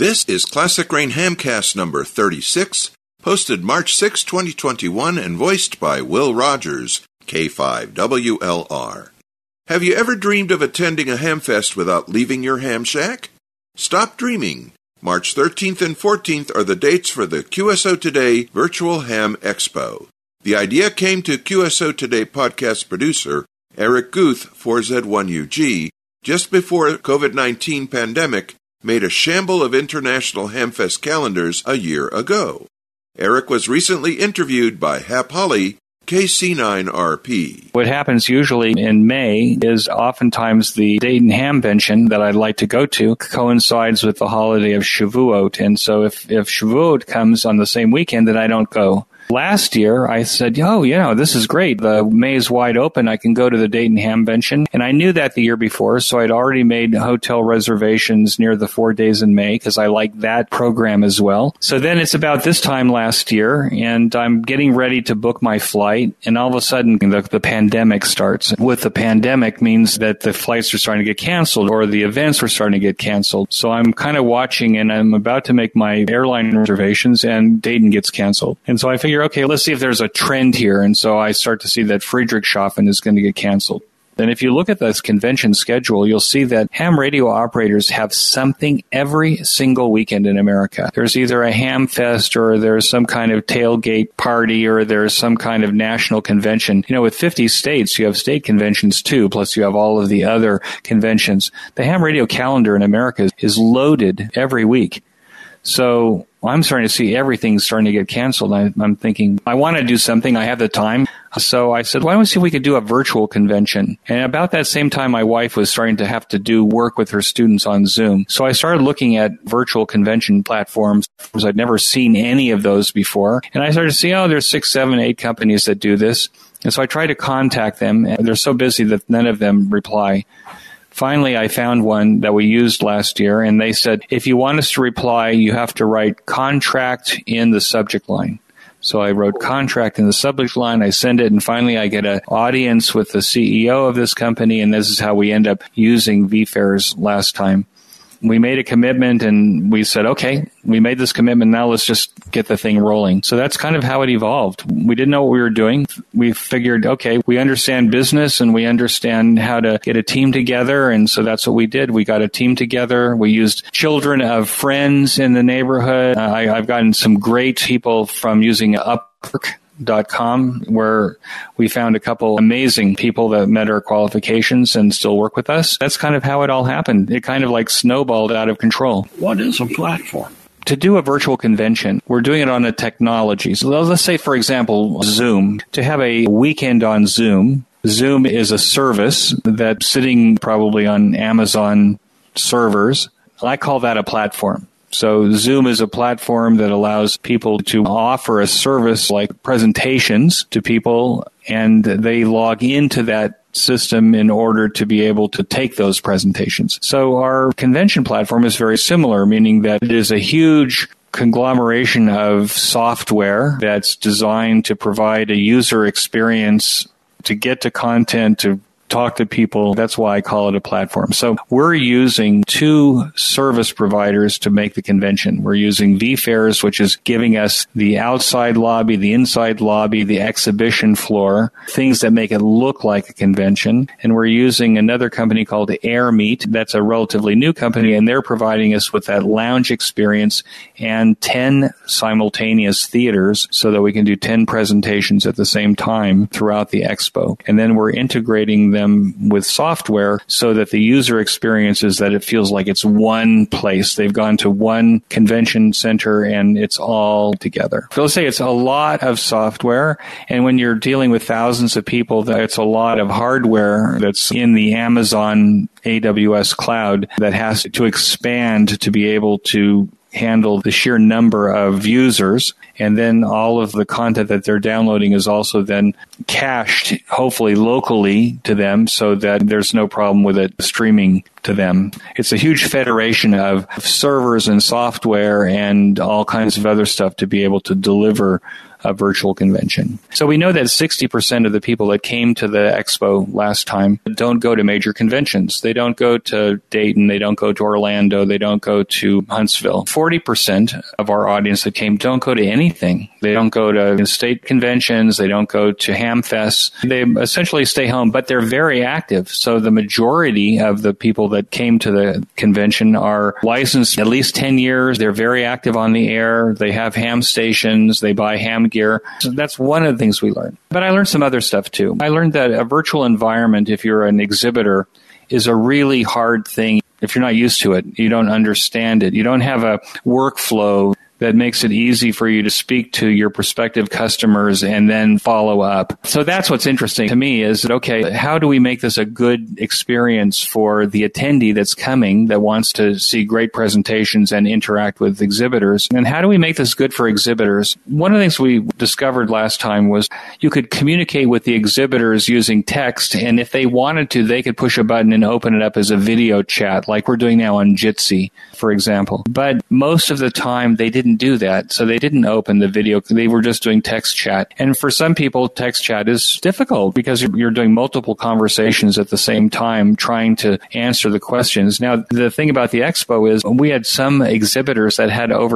This is Classic Grain Hamcast number 36, posted March 6, 2021, and voiced by Will Rogers, K5WLR. Have you ever dreamed of attending a Hamfest without leaving your ham shack? Stop dreaming. March 13th and 14th are the dates for the QSO Today Virtual Ham Expo. The idea came to QSO Today podcast producer Eric Guth, 4Z1UG, just before COVID-19 pandemic made a shamble of international Hamfest calendars a year ago. Eric was recently interviewed by Hap Holly, KC9RP. What happens usually in May is oftentimes the Dayton Hamvention that I'd like to go to coincides with the holiday of Shavuot. And so if Shavuot comes on the same weekend, then I don't go. Last year, I said, this is great. The May is wide open. I can go to the Dayton Hamvention. And I knew that the year before, so I'd already made hotel reservations near the 4 days in May because I like that program as well. So then it's about this time last year, and I'm getting ready to book my flight, and all of a sudden the pandemic starts. With the pandemic means that the flights are starting to get canceled or the events were starting to get canceled. So I'm kind of watching, and I'm about to make my airline reservations, and Dayton gets canceled. And so I figure, okay, let's see if there's a trend here. And so I start to see that Friedrichshafen is going to get canceled. And if you look at this convention schedule, you'll see that ham radio operators have something every single weekend in America. There's either a ham fest or there's some kind of tailgate party or there's some kind of national convention. With 50 states, you have state conventions too, plus you have all of the other conventions. The ham radio calendar in America is loaded every week. So I'm starting to see everything starting to get canceled. I'm thinking, I want to do something. I have the time. So I said, why don't we see if we could do a virtual convention? And about that same time, my wife was starting to have to do work with her students on Zoom. So I started looking at virtual convention platforms. I'd never seen any of those before. And I started to see, there's 6, 7, 8 companies that do this. And so I tried to contact them, and they're so busy that none of them reply. Finally, I found one that we used last year, and they said, if you want us to reply, you have to write contract in the subject line. So I wrote contract in the subject line, I send it, and finally I get an audience with the CEO of this company, and this is how we end up using VFairs last time. We made a commitment, and we said, okay, we made this commitment, now let's just get the thing rolling. So that's kind of how it evolved. We didn't know what we were doing. We figured, okay, we understand business, and we understand how to get a team together, and so that's what we did. We got a team together. We used children of friends in the neighborhood. I've gotten some great people from using Upwork.com, where we found a couple amazing people that met our qualifications and still work with us. That's kind of how it all happened. It kind of like snowballed out of control. What is a platform? To do a virtual convention, we're doing it on a technology. So let's say, for example, Zoom. To have a weekend on Zoom, Zoom is a service that's sitting probably on Amazon servers. I call that a platform. So Zoom is a platform that allows people to offer a service like presentations to people, and they log into that system in order to be able to take those presentations. So our convention platform is very similar, meaning that it is a huge conglomeration of software that's designed to provide a user experience to get to content, to talk to people. That's why I call it a platform. So we're using 2 service providers to make the convention. We're using VFairs, which is giving us the outside lobby, the inside lobby, the exhibition floor, things that make it look like a convention. And we're using another company called AirMeet. That's a relatively new company, and they're providing us with that lounge experience and 10 simultaneous theaters so that we can do 10 presentations at the same time throughout the expo. And then we're integrating them with software so that the user experience is that it feels like it's one place. They've gone to one convention center and it's all together. So let's say it's a lot of software, and when you're dealing with thousands of people, it's a lot of hardware that's in the Amazon AWS cloud that has to expand to be able to handle the sheer number of users, and then all of the content that they're downloading is also then cached, hopefully locally to them, so that there's no problem with it streaming to them. It's a huge federation of servers and software and all kinds of other stuff to be able to deliver a virtual convention. So we know that 60% of the people that came to the expo last time don't go to major conventions. They don't go to Dayton. They don't go to Orlando. They don't go to Huntsville. 40% of our audience that came don't go to anything. They don't go to state conventions. They don't go to Hamfests. They essentially stay home, but they're very active. So the majority of the people that came to the convention are licensed at least 10 years. They're very active on the air. They have ham stations. They buy ham gear. So that's one of the things we learned. But I learned some other stuff too. I learned that a virtual environment, if you're an exhibitor, is a really hard thing. If you're not used to it, you don't understand it. You don't have a workflow that makes it easy for you to speak to your prospective customers and then follow up. So that's what's interesting to me is that, okay, how do we make this a good experience for the attendee that's coming that wants to see great presentations and interact with exhibitors? And how do we make this good for exhibitors? One of the things we discovered last time was you could communicate with the exhibitors using text, and if they wanted to, they could push a button and open it up as a video chat, like we're doing now on Jitsi, for example. But most of the time, they didn't do that. So they didn't open the video. They were just doing text chat. And for some people, text chat is difficult because you're doing multiple conversations at the same time trying to answer the questions. Now, the thing about the expo is we had some exhibitors that had over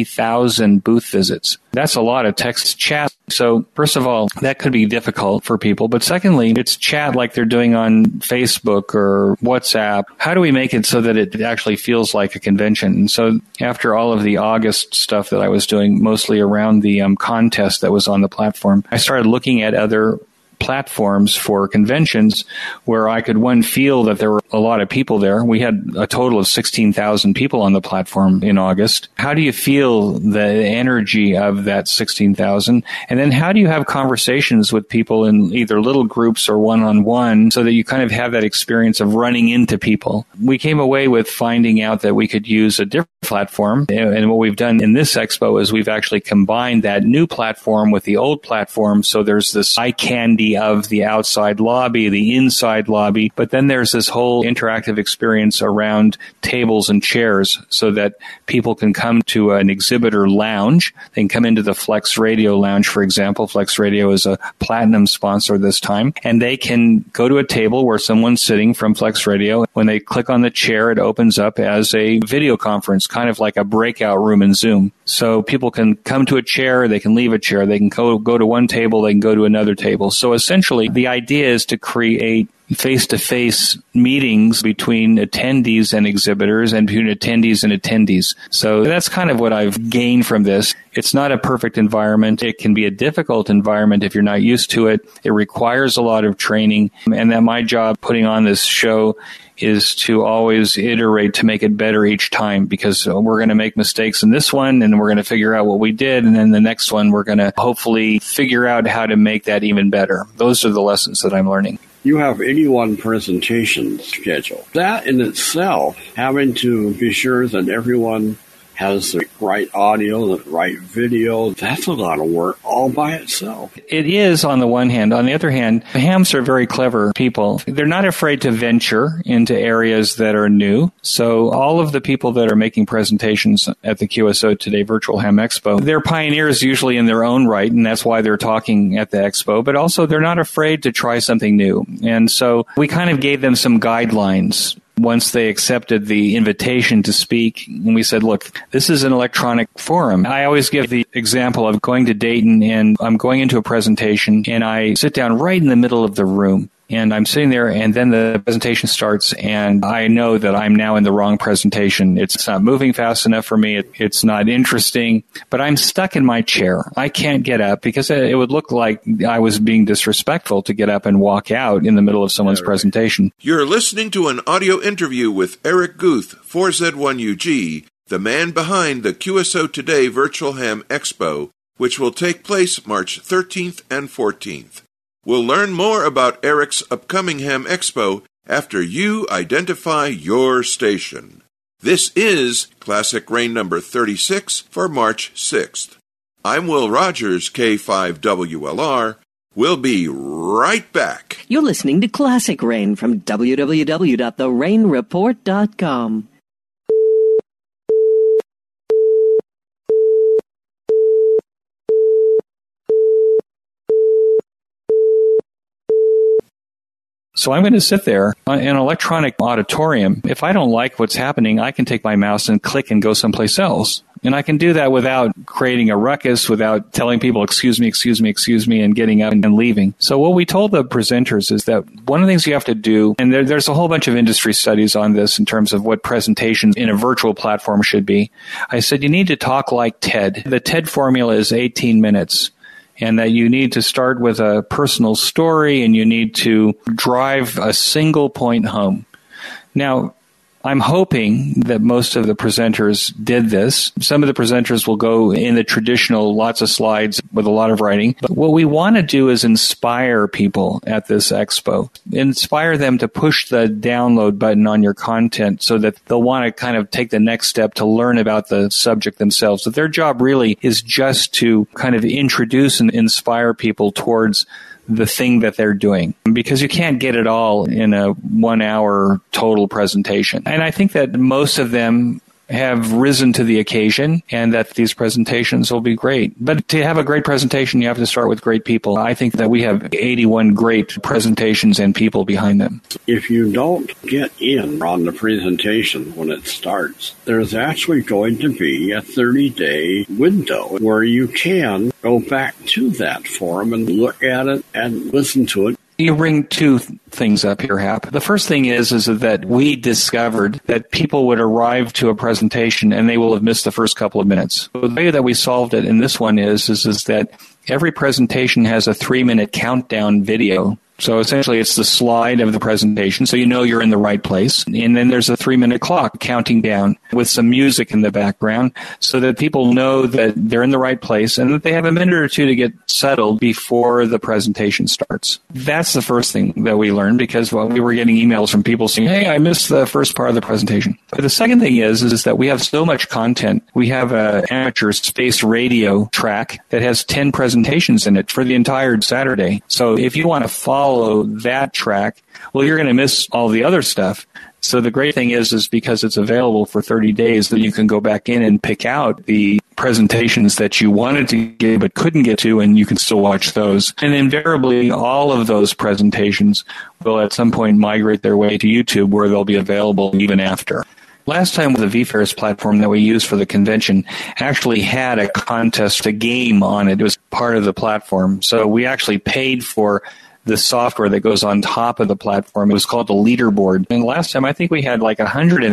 20,000 booth visits. That's a lot of text chat. So first of all, that could be difficult for people. But secondly, it's chat like they're doing on Facebook or WhatsApp. How do we make it so that it actually feels like a convention? And so after all of the August stuff that I was doing, mostly around the contest that was on the platform, I started looking at other platforms for conventions where I could, one, feel that there were a lot of people there. We had a total of 16,000 people on the platform in August. How do you feel the energy of that 16,000? And then how do you have conversations with people in either little groups or one-on-one so that you kind of have that experience of running into people? We came away with finding out that we could use a different platform. And what we've done in this expo is we've actually combined that new platform with the old platform. So there's this eye candy of the outside lobby, the inside lobby, but then there's this whole interactive experience around tables and chairs so that people can come to an exhibitor lounge. They can come into the Flex Radio lounge, for example. Flex Radio is a platinum sponsor this time, and they can go to a table where someone's sitting from Flex Radio. When they click on the chair, it opens up as a video conference, kind of like a breakout room in Zoom. So people can come to a chair, they can leave a chair, they can go to one table, they can go to another table. So essentially, the idea is to create face-to-face meetings between attendees and exhibitors and between attendees and attendees. So that's kind of what I've gained from this. It's not a perfect environment. It can be a difficult environment if you're not used to it. It requires a lot of training. And that my job putting on this show is to always iterate to make it better each time, because we're going to make mistakes in this one and we're going to figure out what we did. And then the next one, we're going to hopefully figure out how to make that even better. Those are the lessons that I'm learning. You have 81 presentations scheduled. That in itself, having to be sure that everyone has the right audio, the right video, that's a lot of work all by itself. It is on the one hand. On the other hand, hams are very clever people. They're not afraid to venture into areas that are new. So all of the people that are making presentations at the QSO today, Virtual Ham Expo, they're pioneers usually in their own right, and that's why they're talking at the expo, but also they're not afraid to try something new. And so we kind of gave them some guidelines once they accepted the invitation to speak. And we said, look, this is an electronic forum. I always give the example of going to Dayton and I'm going into a presentation and I sit down right in the middle of the room. And I'm sitting there, and then the presentation starts, and I know that I'm now in the wrong presentation. It's not moving fast enough for me. It's not interesting, but I'm stuck in my chair. I can't get up because it would look like I was being disrespectful to get up and walk out in the middle of someone's presentation. You're listening to an audio interview with Eric Guth, 4Z1UG, the man behind the QSO Today Virtual Ham Expo, which will take place March 13th and 14th. We'll learn more about Eric's upcoming Ham Expo after you identify your station. This is Classic Rain number 36 for March 6th. I'm Will Rogers, K5WLR. We'll be right back. You're listening to Classic Rain from www.therainreport.com. So I'm going to sit there in an electronic auditorium. If I don't like what's happening, I can take my mouse and click and go someplace else. And I can do that without creating a ruckus, without telling people, excuse me, and getting up and leaving. So what we told the presenters is that one of the things you have to do, and there's a whole bunch of industry studies on this in terms of what presentations in a virtual platform should be. I said, you need to talk like TED. The TED formula is 18 minutes. And that you need to start with a personal story and you need to drive a single point home. Now, I'm hoping that most of the presenters did this. Some of the presenters will go in the traditional lots of slides with a lot of writing. But what we want to do is inspire people at this expo. Inspire them to push the download button on your content so that they'll want to kind of take the next step to learn about the subject themselves. So their job really is just to kind of introduce and inspire people towards the thing that they're doing, because you can't get it all in a 1 hour total presentation. And I think that most of them have risen to the occasion and that these presentations will be great. But to have a great presentation, you have to start with great people. I think that we have 81 great presentations and people behind them. If you don't get in on the presentation when it starts, there's actually going to be a 30-day window where you can go back to that forum and look at it and listen to it. You bring two things up here, Hap. The first thing is that we discovered that people would arrive to a presentation and they will have missed the first couple of minutes. The way that we solved it in this one is that every presentation has a 3-minute countdown video. So essentially it's the slide of the presentation, so you know you're in the right place. And then there's a 3-minute clock counting down with some music in the background so that people know that they're in the right place and that they have a minute or two to get settled before the presentation starts. That's the first thing that we learned, because we were getting emails from people saying, hey, I missed the first part of the presentation. But the second thing is that we have so much content. We have an amateur space radio track that has 10 presentations in it for the entire Saturday. So if you want to follow that track, well, you're going to miss all the other stuff. So the great thing is because it's available for 30 days that you can go back in and pick out the presentations that you wanted to get but couldn't get to, and you can still watch those. And invariably, all of those presentations will at some point migrate their way to YouTube, where they'll be available even after. Last time, the vFairs platform that we used for the convention actually had a contest, a game on it. It was part of the platform. So we actually paid for the software that goes on top of the platform. It was called the leaderboard. And last time, I think we had like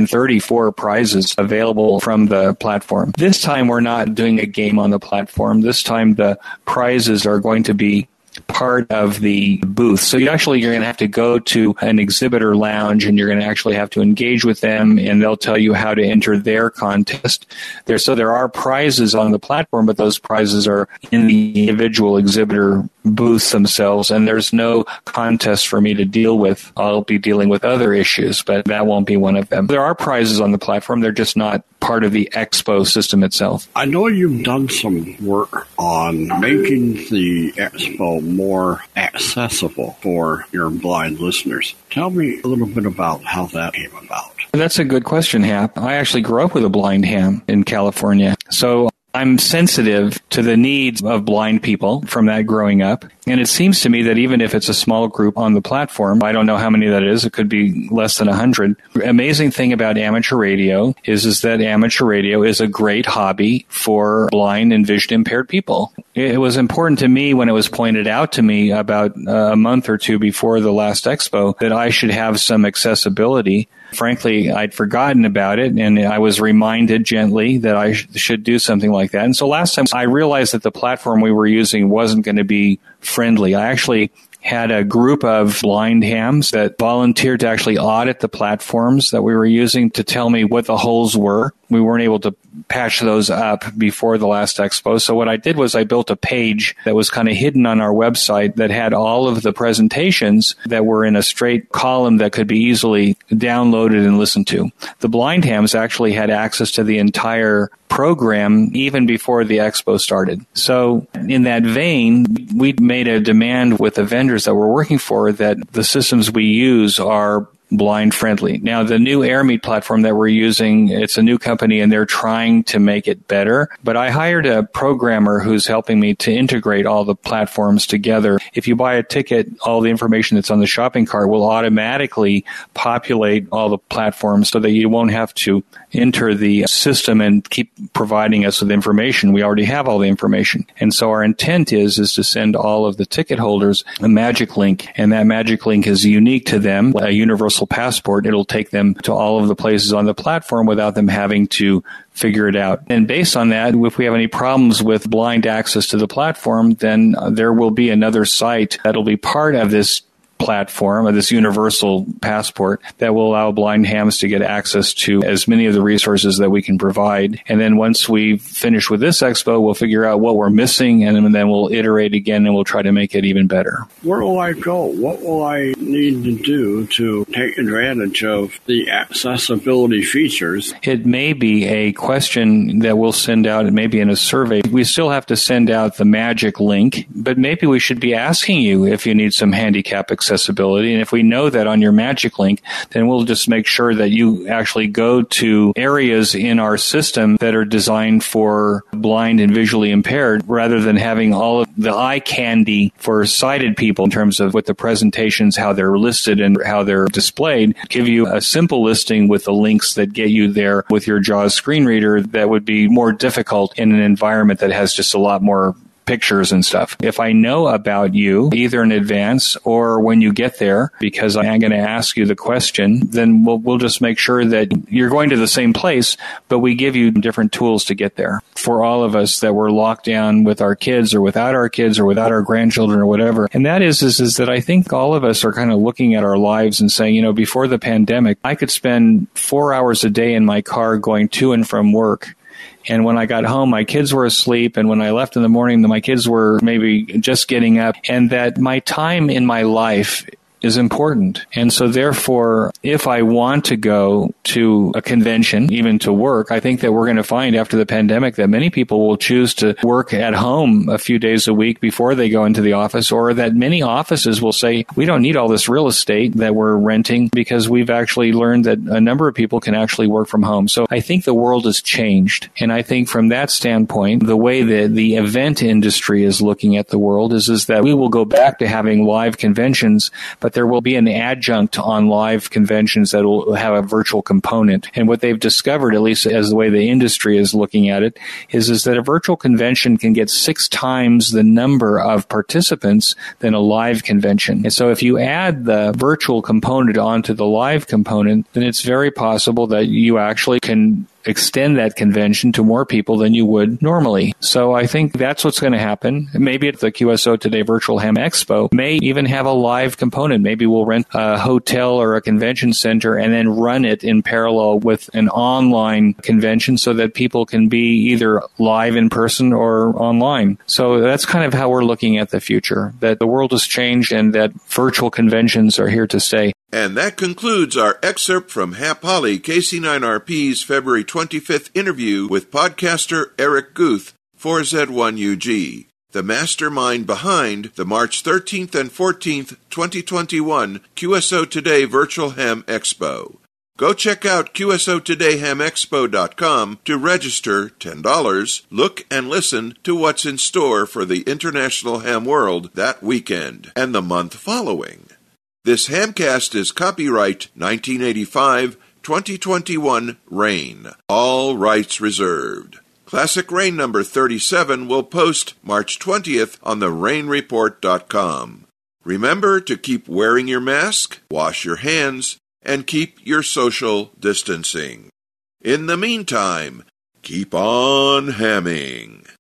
134 prizes available from the platform. This time, we're not doing a game on the platform. This time, the prizes are going to be part of the booth. So you're going to have to go to an exhibitor lounge and you're going to actually have to engage with them, and they'll tell you how to enter their contest. There are prizes on the platform, but those prizes are in the individual exhibitor booths themselves, and there's no contest for me to deal with. I'll be dealing with other issues, but that won't be one of them. There are prizes on the platform. They're just not part of the expo system itself. I know you've done some work on making the expo more accessible for your blind listeners. Tell me a little bit about how that came about. That's a good question, Hap. I actually grew up with a blind ham in California. So I'm sensitive to the needs of blind people from that growing up. And it seems to me that even if it's a small group on the platform, I don't know how many that is, it could be less than 100. The amazing thing about amateur radio is that amateur radio is a great hobby for blind and vision impaired people. It was important to me when it was pointed out to me about a month or two before the last expo that I should have some accessibility. Frankly, I'd forgotten about it, and I was reminded gently that I should do something like that. And so last time I realized that the platform we were using wasn't going to be friendly. I actually had a group of blind hams that volunteered to actually audit the platforms that we were using to tell me what the holes were. We weren't able to patch those up before the last expo. So what I did was I built a page that was kind of hidden on our website that had all of the presentations that were in a straight column that could be easily downloaded and listened to. The blind hams actually had access to the entire program even before the expo started. So in that vein, we made a demand with the vendors that we're working for that the systems we use are blind friendly. Now, the new AirMeet platform that we're using, it's a new company and they're trying to make it better. But I hired a programmer who's helping me to integrate all the platforms together. If you buy a ticket, all the information that's on the shopping cart will automatically populate all the platforms so that you won't have to enter the system and keep providing us with information. We already have all the information. And so our intent is to send all of the ticket holders a magic link, and that magic link is unique to them, a universal passport. It'll take them to all of the places on the platform without them having to figure it out. And based on that, if we have any problems with blind access to the platform, then there will be another site that'll be part of this platform, of this universal passport, that will allow blind hams to get access to as many of the resources that we can provide. And then once we finish with this expo, we'll figure out what we're missing, and then we'll iterate again and we'll try to make it even better. Where will I go? What will I need to do to take advantage of the accessibility features? It may be a question that we'll send out, it may be in a survey. We still have to send out the magic link, but maybe we should be asking you if you need some handicap accessibility. And if we know that on your magic link, then we'll just make sure that you actually go to areas in our system that are designed for blind and visually impaired, rather than having all of the eye candy for sighted people in terms of what the presentations, how they're listed and how they're displayed. Give you a simple listing with the links that get you there with your JAWS screen reader that would be more difficult in an environment that has just a lot more pictures and stuff. If I know about you, either in advance or when you get there, because I'm going to ask you the question, then we'll just make sure that you're going to the same place, but we give you different tools to get there. For all of us that were locked down with our kids or without our kids or without our grandchildren or whatever, and that is that I think all of us are kind of looking at our lives and saying, before the pandemic, I could spend 4 hours a day in my car going to and from work. And when I got home, my kids were asleep. And when I left in the morning, my kids were maybe just getting up. And that my time in my life is important. And so therefore, if I want to go to a convention, even to work, I think that we're going to find after the pandemic that many people will choose to work at home a few days a week before they go into the office, or that many offices will say, we don't need all this real estate that we're renting because we've actually learned that a number of people can actually work from home. So I think the world has changed. And I think from that standpoint, the way that the event industry is looking at the world is that we will go back to having live conventions, but there will be an adjunct on live conventions that will have a virtual component. And what they've discovered, at least as the way the industry is looking at it, is that a virtual convention can get 6 times the number of participants than a live convention. And so if you add the virtual component onto the live component, then it's very possible that you actually can extend that convention to more people than you would normally. So I think that's what's going to happen. Maybe at the QSO Today Virtual Ham Expo may even have a live component. Maybe we'll rent a hotel or a convention center and then run it in parallel with an online convention so that people can be either live in person or online. So that's kind of how we're looking at the future, that the world has changed and that virtual conventions are here to stay. And that concludes our excerpt from Hap Holly, KC9RP's February 25th interview with podcaster Eric Guth for Z1UG, the mastermind behind the March 13th and 14th, 2021 QSO Today Virtual Ham Expo. Go check out QSOTodayHamExpo.com to register $10, look and listen to what's in store for the international ham world that weekend and the month following. This Hamcast is copyright 1985-2021 Rain. All rights reserved. Classic Rain number 37 will post March 20th on the rainreport.com. Remember to keep wearing your mask, wash your hands, and keep your social distancing. In the meantime, keep on hamming.